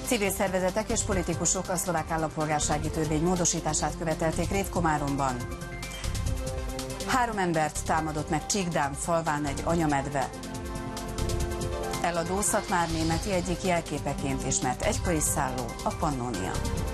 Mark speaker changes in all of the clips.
Speaker 1: Civil szervezetek és politikusok a szlovák állampolgársági törvény módosítását követelték Révkomáromban. 3 embert támadott meg Csíkdám falván egy anyamedve. Eladó Szatmár Németi egyik jelképeként ismert egykori szálló, a Pannónia.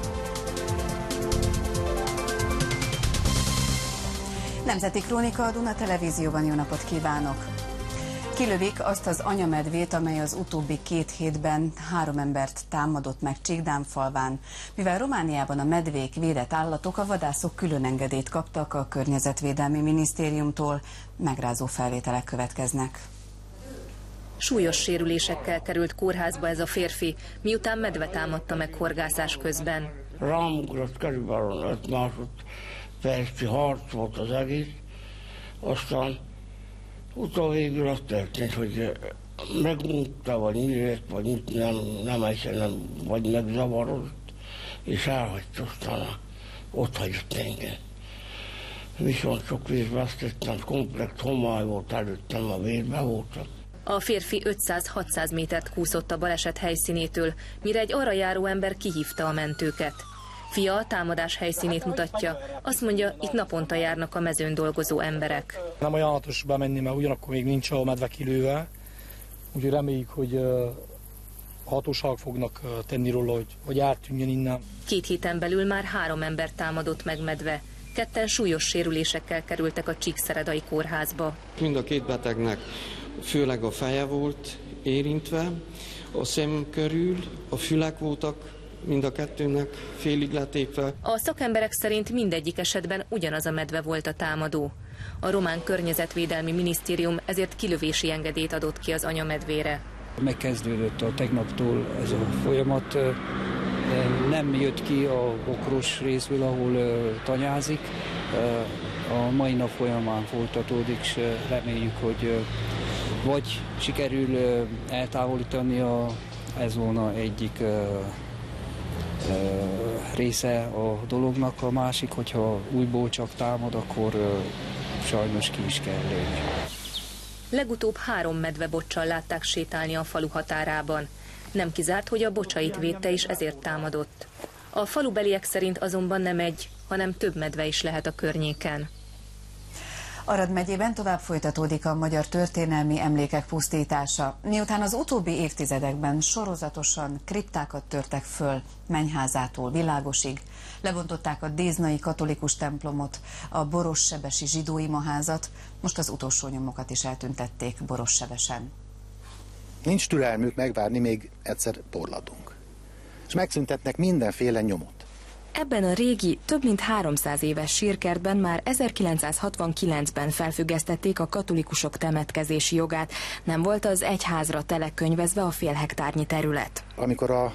Speaker 1: Nemzeti Krónika, a Duna Televízióban, jó napot kívánok! Kilövik azt az anyamedvét, amely az utóbbi 2 hétben 3 embert támadott meg Csíkdám-falván. Mivel Romániában a medvék védett állatok, a vadászok külön engedélyt kaptak a Környezetvédelmi Minisztériumtól. Megrázó felvételek következnek.
Speaker 2: Súlyos sérülésekkel került kórházba ez a férfi, miután medve támadta meg horgászás közben.
Speaker 3: Rám ugrott körülbelül 5 másodperci harc volt az egész, aztán végül az történt, hogy megmondta, vagy nyílt, vagy nem, vagy megzavarodott, és elhagyta, aztán ott hagyott engem. Viszont sok részt vesztettem, komplett homály volt előttem, a vérbe voltak.
Speaker 2: A férfi 500-600 métert kúszott a baleset helyszínétől, mire egy arra járó ember kihívta a mentőket. Fia a támadás helyszínét mutatja, azt mondja, itt naponta járnak a mezőn dolgozó emberek.
Speaker 4: Nem ajánlatos bemenni, mert ugyanakkor még nincs a medve kilőve, úgyhogy reméljük, hogy hatóságok fognak tenni róla, hogy eltűnjön innen.
Speaker 2: 2 héten belül már 3 ember támadott meg medve. 2 súlyos sérülésekkel kerültek a Csíkszeredai kórházba.
Speaker 5: Mind a 2 betegnek főleg a feje volt érintve, a szem körül, a fülek voltak mind a 2-nek félig letépve.
Speaker 2: A szakemberek szerint mindegyik esetben ugyanaz a medve volt a támadó. A román Környezetvédelmi Minisztérium ezért kilövési engedélyt adott ki az anyamedvére.
Speaker 6: Megkezdődött a tegnaptól ez a folyamat. Nem jött ki a bokros részből, ahol tanyázik. A mai nap folyamán folytatódik, és reméljük, hogy vagy sikerül eltávolítani a e-zóna egyik része a dolognak, a másik, hogyha újból csak támad, akkor sajnos ki is kell lőni.
Speaker 2: Legutóbb 3 medvebocsal látták sétálni a falu határában. Nem kizárt, hogy a bocsait védte és ezért támadott. A falubeliek szerint azonban nem egy, hanem több medve is lehet a környéken.
Speaker 1: Arad megyében tovább folytatódik a magyar történelmi emlékek pusztítása. Miután az utóbbi évtizedekben sorozatosan kriptákat törtek föl Mennyházától Világosig, lebontották a déznai katolikus templomot, a Borossebesi zsidó imaházat, most az utolsó nyomokat is eltüntették Borossebesen.
Speaker 7: Nincs türelmük megvárni, még egyszer porladunk. És megszüntetnek mindenféle nyomot.
Speaker 2: Ebben a régi, több mint 300 éves sírkertben már 1969-ben felfüggesztették a katolikusok temetkezési jogát. Nem volt az egyházra telekönyvezve a fél hektárnyi terület.
Speaker 7: Amikor a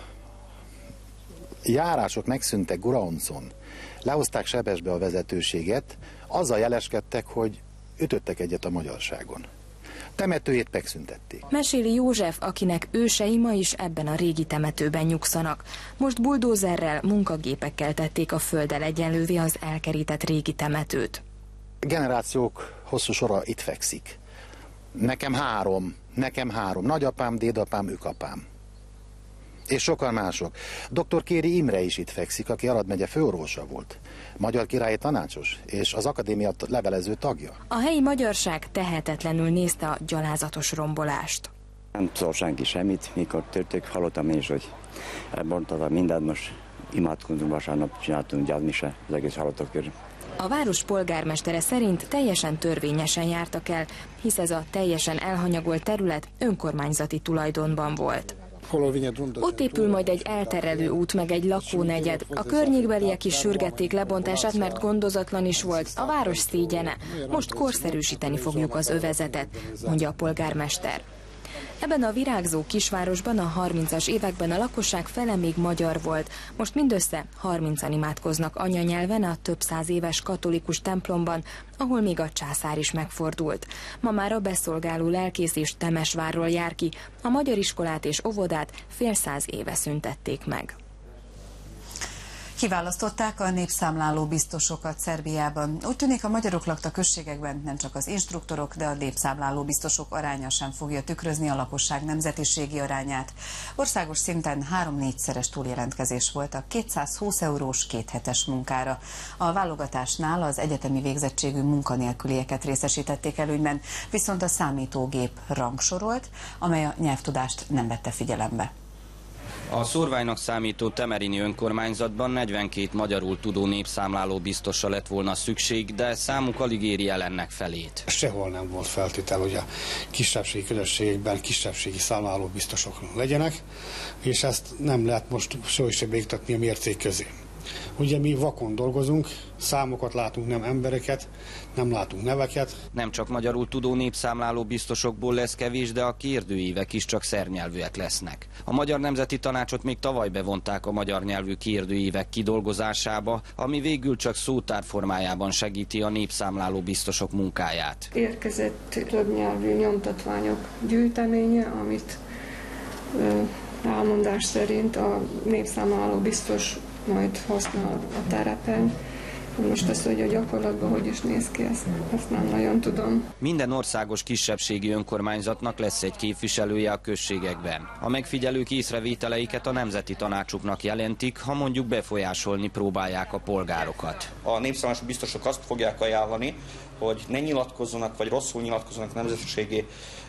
Speaker 7: járások megszűntek Guraoncon, lehozták Sebesbe a vezetőséget, azzal jeleskedtek, hogy ütöttek egyet a magyarságon. Temetőjét megszüntették.
Speaker 2: Meséli József, akinek ősei ma is ebben a régi temetőben nyugszanak. Most buldózerrel, munkagépekkel tették a földdel egyenlővé az elkerített régi temetőt.
Speaker 7: Generációk hosszú sora itt fekszik. Nekem három. Nagyapám, dédapám, őkapám. És sokan mások. Dr. Kéri Imre is itt fekszik, aki Arad megye főorvosa volt. Magyar királyi tanácsos, és az akadémia levelező tagja.
Speaker 2: A helyi magyarság tehetetlenül nézte a gyalázatos rombolást.
Speaker 8: Nem szól senki semmit, mikor történt, hallottam én is, hogy elbontottak mindent, most imádkozunk, vasárnap csináltunk gyászmise az egész halottak körül.
Speaker 2: A város polgármestere szerint teljesen törvényesen jártak el, hisz ez a teljesen elhanyagolt terület önkormányzati tulajdonban volt. Ott épül majd egy elterelő út, meg egy lakónegyed. A környékbeliek is sürgették lebontását, mert gondozatlan is volt. A város szégyene. Most korszerűsíteni fogjuk az övezetet, mondja a polgármester. Ebben a virágzó kisvárosban a 30-as években a lakosság fele még magyar volt. Most mindössze 30-an imádkoznak anyanyelven a több 100 éves katolikus templomban, ahol még a császár is megfordult. Ma már a beszolgáló lelkész is Temesvárról jár ki, a magyar iskolát és óvodát fél 100 éve szüntették meg.
Speaker 1: Kiválasztották a népszámláló biztosokat Szerbiában. Úgy tűnik, a magyarok lakta községekben nem csak az instruktorok, de a népszámláló biztosok aránya sem fogja tükrözni a lakosság nemzetiségi arányát. Országos szinten 3-4-szeres túljelentkezés volt a 220 eurós kéthetes munkára. A válogatásnál az egyetemi végzettségű munkanélkülieket részesítették előnyben, viszont a számítógép rangsorolt, amely a nyelvtudást nem vette figyelembe.
Speaker 9: A szórványnak számító temerini önkormányzatban 42 magyarul tudó népszámláló biztosra lett volna szükség, de számuk alig éri el ennek felét.
Speaker 10: Sehol nem volt feltétel, hogy a kisebbségi közösségekben kisebbségi számláló biztosok legyenek, és ezt nem lehet most soha sem beiktatni a mércék közé. Ugye mi vakon dolgozunk, számokat látunk, nem embereket, nem látunk neveket.
Speaker 9: Nem csak magyarul tudó népszámláló biztosokból lesz kevés, de a kérdőívek is csak szerbnyelvűek lesznek. A Magyar Nemzeti Tanácsot még tavaly bevonták a magyar nyelvű kérdőívek kidolgozásába, ami végül csak szótár formájában segíti a népszámláló biztosok munkáját.
Speaker 11: Érkezett többnyelvű nyomtatványok gyűjteménye, amit elmondás szerint a népszámláló biztos majd használ a terepen. Most az, hogy a gyakorlatban hogy is néz ki, ezt nem nagyon tudom.
Speaker 9: Minden országos kisebbségi önkormányzatnak lesz egy képviselője a községekben. A megfigyelők észrevételeiket a nemzeti tanácsuknak jelentik, ha mondjuk befolyásolni próbálják a polgárokat.
Speaker 12: A népszámláló biztosok azt fogják ajánlani, hogy ne nyilatkozzanak, vagy rosszul nyilatkozzanak nemzetiségi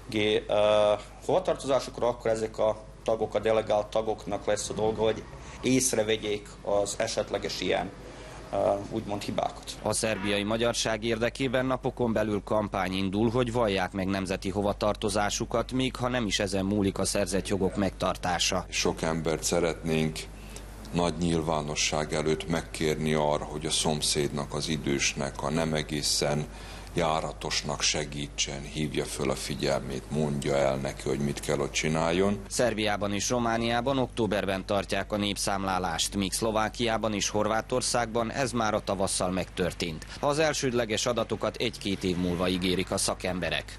Speaker 12: hovatartozásokra, akkor ezek a tagok, a delegált tagoknak lesz a dolga, hogy észrevegyék az esetleges ilyen úgymond hibákat.
Speaker 9: A szerbiai magyarság érdekében napokon belül kampány indul, hogy vallják meg nemzeti hovatartozásukat, még ha nem is ezen múlik a szerzett jogok megtartása.
Speaker 13: Sok embert szeretnénk nagy nyilvánosság előtt megkérni arra, hogy a szomszédnak, az idősnek, a nem egészen járatosnak segítsen, hívja föl a figyelmét, mondja el neki, hogy mit kell ott csináljon.
Speaker 9: Szerbiában és Romániában októberben tartják a népszámlálást, míg Szlovákiában és Horvátországban ez már a tavasszal megtörtént. Az elsődleges adatokat 1-2 év múlva ígérik a szakemberek.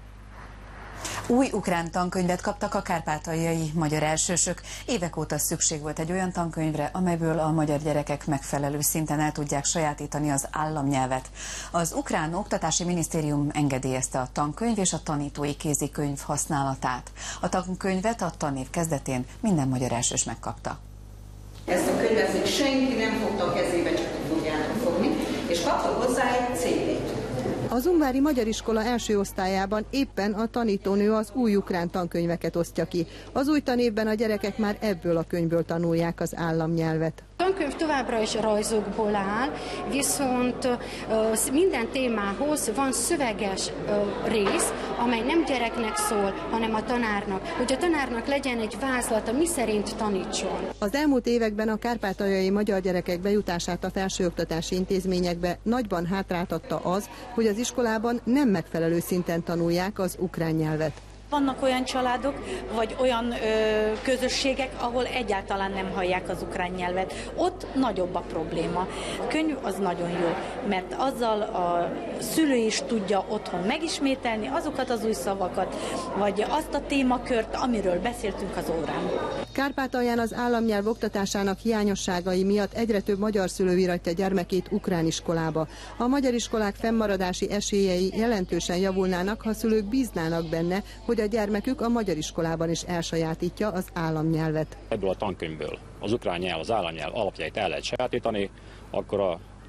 Speaker 1: Új ukrán tankönyvet kaptak a kárpátaljai magyar elsősök. Évek óta szükség volt egy olyan tankönyvre, amelyből a magyar gyerekek megfelelő szinten el tudják sajátítani az államnyelvet. Az ukrán oktatási minisztérium engedélyezte a tankönyv és a tanítói kézikönyv használatát. A tankönyvet a tanév kezdetén minden magyar elsős megkapta.
Speaker 14: Ezt a könyvet még senki nem fogta a kezébe, csak fogjának fogni, és kaptak hozzá egy CD-t.
Speaker 15: Az Ungvári Magyar Iskola első osztályában éppen a tanítónő az új ukrán tankönyveket osztja ki. Az új tanévben a gyerekek már ebből a könyvből tanulják az államnyelvet.
Speaker 16: A tankönyv továbbra is rajzokból áll, viszont minden témához van szöveges rész, amely nem gyereknek szól, hanem a tanárnak, hogy a tanárnak legyen egy vázlata, mi szerint tanítson.
Speaker 15: Az elmúlt években a kárpátaljai magyar gyerekek bejutását a felsőoktatási intézményekbe nagyban hátráltatta az, hogy az iskolában nem megfelelő szinten tanulják az ukrán nyelvet.
Speaker 17: Vannak olyan családok, vagy olyan közösségek, ahol egyáltalán nem hallják az ukrán nyelvet. Ott nagyobb a probléma. A könyv az nagyon jó, mert azzal a szülő is tudja otthon megismételni azokat az új szavakat, vagy azt a témakört, amiről beszéltünk az órán.
Speaker 15: Kárpátalján az államnyelv oktatásának hiányosságai miatt egyre több magyar szülő íratja gyermekét ukrán iskolába. A magyar iskolák fennmaradási esélyei jelentősen javulnának, ha szülők bíznának benne, hogy a gyermekük a magyar iskolában is elsajátítja az államnyelvet.
Speaker 18: Ebből a tankönyvből az ukrán nyelv, az államnyelv alapjait el lehet sajátítani, akkor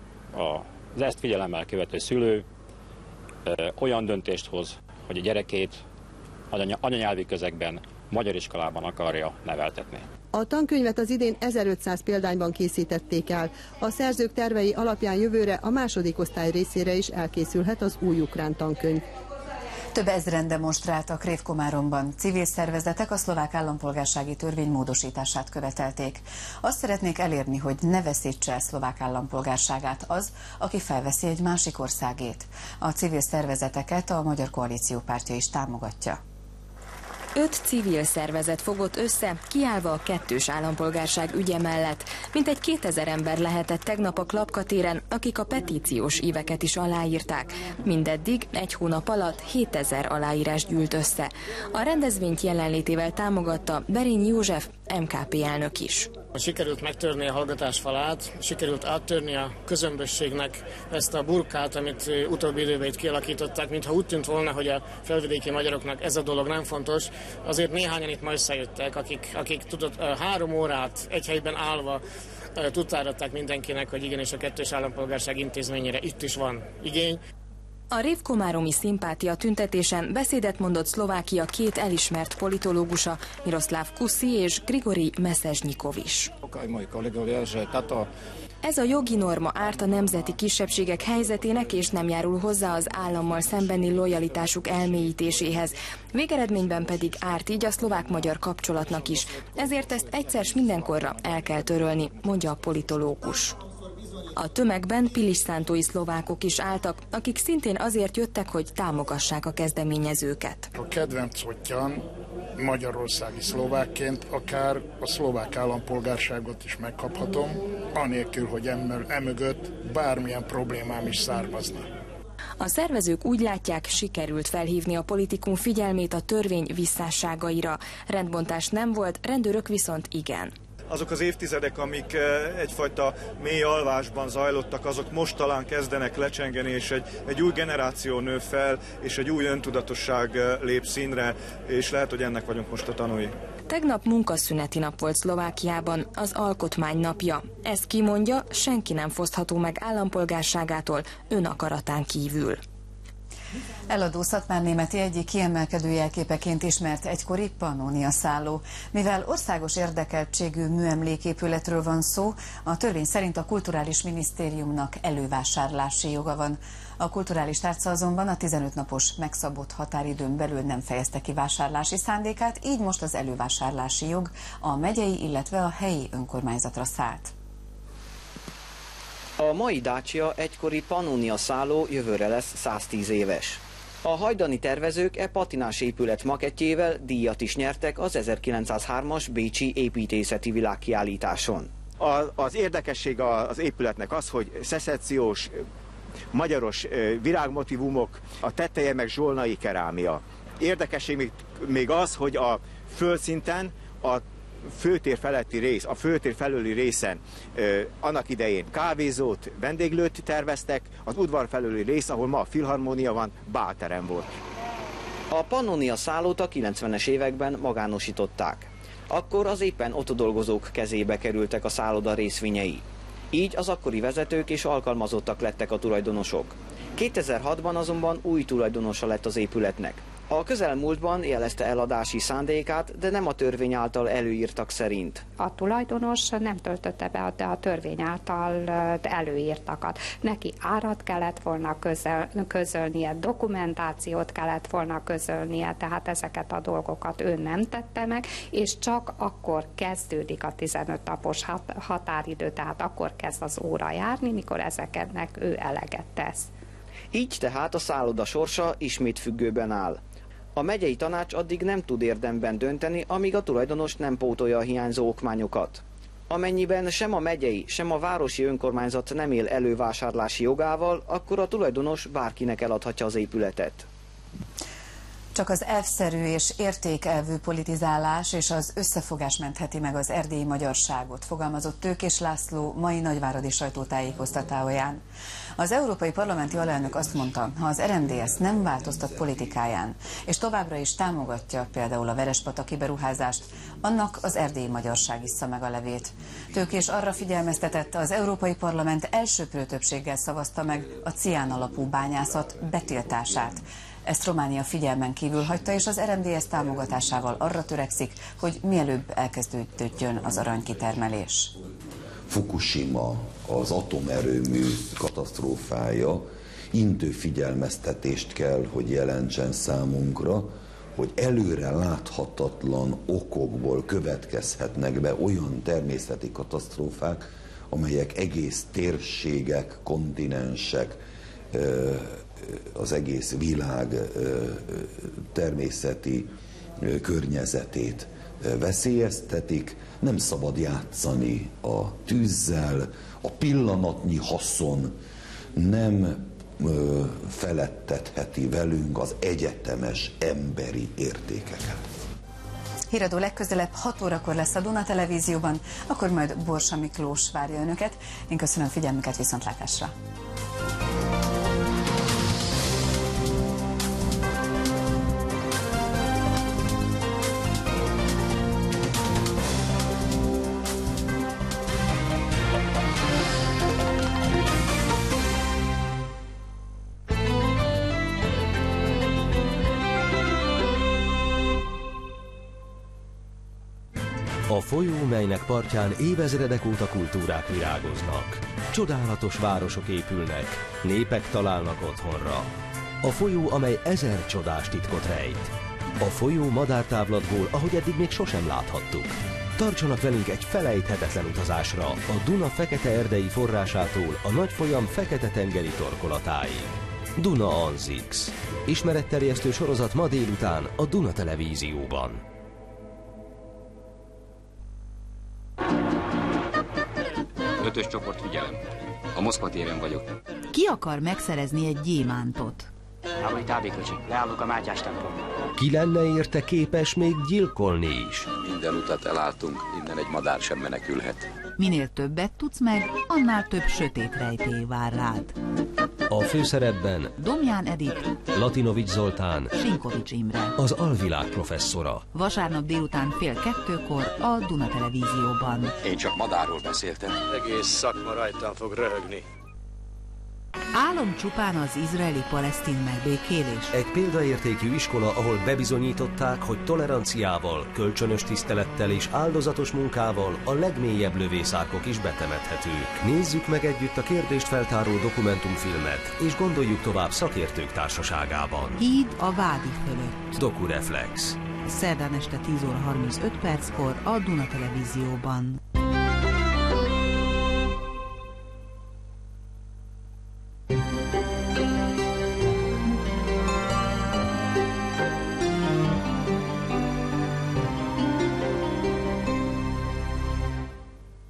Speaker 18: az ezt figyelemmel követő szülő olyan döntést hoz, hogy a gyerekét anyanyelvi közegben, magyar iskolában akarja neveltetni.
Speaker 15: A tankönyvet az idén 1500 példányban készítették el. A szerzők tervei alapján jövőre a második osztály részére is elkészülhet az új ukrán tankönyv.
Speaker 1: Több ezren demonstráltak Révkomáromban. Civil szervezetek a szlovák állampolgársági törvény módosítását követelték. Azt szeretnék elérni, hogy ne veszítse el szlovák állampolgárságát az, aki felveszi egy másik országét. A civil szervezeteket a Magyar Koalíció pártja is támogatja.
Speaker 2: 5 civil szervezet fogott össze, kiállva a kettős állampolgárság ügye mellett. Mintegy 2000 ember lehetett tegnap a Klapka téren, akik a petíciós íveket is aláírták. Mindeddig egy hónap alatt 7000 aláírás gyűlt össze. A rendezvényt jelenlétével támogatta Berény József, MKP elnök is.
Speaker 19: Sikerült megtörni a hallgatás falát, sikerült áttörni a közömbösségnek ezt a burkát, amit utóbbi időben itt kialakították, mintha úgy tűnt volna, hogy a felvidéki magyaroknak ez a dolog nem fontos. Azért néhányan itt ma összejöttek, akik 3 órát egy helyben állva tudtáratták mindenkinek, hogy igenis a kettős állampolgárság intézményére itt is van igény.
Speaker 2: A révkomáromi szimpátia tüntetésen beszédet mondott Szlovákia 2 elismert politológusa, Miroslav Kuszi és Grigori Mesezsnyikov is. Ez a jogi norma árt a nemzeti kisebbségek helyzetének, és nem járul hozzá az állammal szembeni lojalitásuk elmélyítéséhez. Végeredményben pedig árt így a szlovák-magyar kapcsolatnak is. Ezért ezt egyszer s mindenkorra el kell törölni, mondja a politológus. A tömegben pilisszántói szlovákok is álltak, akik szintén azért jöttek, hogy támogassák a kezdeményezőket.
Speaker 20: A kedvenc otthon magyarországi szlovákként akár a szlovák állampolgárságot is megkaphatom, anélkül, hogy emögött bármilyen problémám is származna.
Speaker 2: A szervezők úgy látják, sikerült felhívni a politikum figyelmét a törvény visszásságaira. Rendbontás nem volt, rendőrök viszont igen.
Speaker 21: Azok az évtizedek, amik egyfajta mély alvásban zajlottak, azok most talán kezdenek lecsengeni, és egy új generáció nő fel, és egy új öntudatosság lép színre, és lehet, hogy ennek vagyunk most a tanúi.
Speaker 2: Tegnap munkaszüneti nap volt Szlovákiában, az alkotmány napja. Ezt kimondja, senki nem fosztható meg állampolgárságától önakaratán kívül.
Speaker 1: Eladó Szatmárnémeti egyik kiemelkedő jelképeként ismert egykori Pannónia szálló. Mivel országos érdekeltségű műemléképületről van szó, a törvény szerint a Kulturális Minisztériumnak elővásárlási joga van. A kulturális tárca azonban a 15 napos megszabott határidőn belül nem fejezte ki vásárlási szándékát, így most az elővásárlási jog a megyei, illetve a helyi önkormányzatra szállt.
Speaker 22: A mai Dacia egykori Pannónia szálló jövőre lesz 110 éves. A hajdani tervezők patinás épület makettjével díjat is nyertek az 1903-as bécsi építészeti világkiállításon.
Speaker 23: Az érdekesség az épületnek az, hogy szecessziós, magyaros virágmotivumok, a tetteje meg zsolnai kerámia. Érdekesség még az, hogy a földszinten a főtér feletti rész, a főtér felőli részen annak idején kávézót, vendéglőt terveztek, az udvar felőli rész, ahol ma a filharmónia van, bálterem volt.
Speaker 22: A Pannónia szállót a 90-es években magánosították. Akkor az éppen ott dolgozók kezébe kerültek a szálloda részvényei. Így az akkori vezetők és alkalmazottak lettek a tulajdonosok. 2006-ban azonban új tulajdonosa lett az épületnek. A közelmúltban jelezte eladási szándékát, de nem a törvény által előírtak szerint.
Speaker 24: A tulajdonos nem töltötte be a törvény által előírtakat. Neki árat kellett volna közölnie, dokumentációt kellett volna közölnie, tehát ezeket a dolgokat ő nem tette meg, és csak akkor kezdődik a 15 napos határidő, tehát akkor kezd az óra járni, mikor ezeknek ő eleget tesz.
Speaker 22: Így tehát a szálloda sorsa ismét függőben áll. A megyei tanács addig nem tud érdemben dönteni, amíg a tulajdonos nem pótolja a hiányzó okmányokat. Amennyiben sem a megyei, sem a városi önkormányzat nem él elővásárlási jogával, akkor a tulajdonos bárkinek eladhatja az épületet.
Speaker 1: Csak az elvszerű és értékelvű politizálás és az összefogás mentheti meg az erdélyi magyarságot, fogalmazott Tőkés László mai nagyváradi sajtótájékoztatóján. Az Európai Parlamenti alelnök azt mondta, ha az RMDSZ nem változtat politikáján, és továbbra is támogatja például a verespataki beruházást, annak az erdélyi magyarság issza meg a levét. Tőkés arra figyelmeztetett, az Európai Parlament elsöprő többséggel szavazta meg a cián alapú bányászat betiltását. Ezt Románia figyelmen kívül hagyta, és az RMDSZ támogatásával arra törekszik, hogy mielőbb elkezdődjön az aranykitermelés.
Speaker 25: Fukushima, az atomerőmű katasztrófája intő figyelmeztetést kell, hogy jelentsen számunkra, hogy előre láthatatlan okokból következhetnek be olyan természeti katasztrófák, amelyek egész térségek, kontinensek, az egész világ természeti környezetét veszélyeztetik. Nem szabad játszani a tűzzel, a pillanatnyi haszon nem felettetheti velünk az egyetemes emberi értékeket.
Speaker 1: Híradó legközelebb 6 órakor lesz a Duna Televízióban, akkor majd Borsa Miklós várja önöket. Én köszönöm figyelmüket, viszontlátásra!
Speaker 3: A folyó, melynek partján évezredek óta kultúrák virágoznak. Csodálatos városok épülnek, népek találnak otthonra. A folyó, amely 1000 csodás titkot rejt. A folyó madártávlatból, ahogy eddig még sosem láthattuk. Tartsanak velünk egy felejthetetlen utazásra a Duna fekete erdei forrásától a nagy folyam fekete-tengeri torkolatáig. Duna Anzix. Ismeretterjesztő sorozat ma délután a Duna Televízióban.
Speaker 4: Ötös csoport, figyelem. A Moszkva téren vagyok.
Speaker 5: Ki akar megszerezni egy gyémántot?
Speaker 6: Állj, tábékocsi, leállok a Mátyás templomban.
Speaker 3: Ki lenne érte képes még gyilkolni is?
Speaker 4: Minden utat elálltunk, innen egy madár sem menekülhet.
Speaker 5: Minél többet tudsz meg, annál több sötét rejtély vár rád.
Speaker 3: A főszerepben
Speaker 5: Domján Edith,
Speaker 3: Latinovics Zoltán,
Speaker 5: Sinkovics Imre,
Speaker 3: az alvilág professzora.
Speaker 5: Vasárnap délután 1:30 a Duna Televízióban.
Speaker 4: Én csak madárról beszéltem.
Speaker 7: Egész szakma rajtam fog röhögni.
Speaker 5: Álom csupán az izraeli-palesztin megbékélés.
Speaker 3: Egy példaértékű iskola, ahol bebizonyították, hogy toleranciával, kölcsönös tisztelettel és áldozatos munkával a legmélyebb lövészárkok is betemethetők. Nézzük meg együtt a kérdést feltáró dokumentumfilmet, és gondoljuk tovább szakértők társaságában.
Speaker 5: Híd a Vádi fölött.
Speaker 3: Dokureflex.
Speaker 5: Szerdán este 10:35 a Duna Televízióban.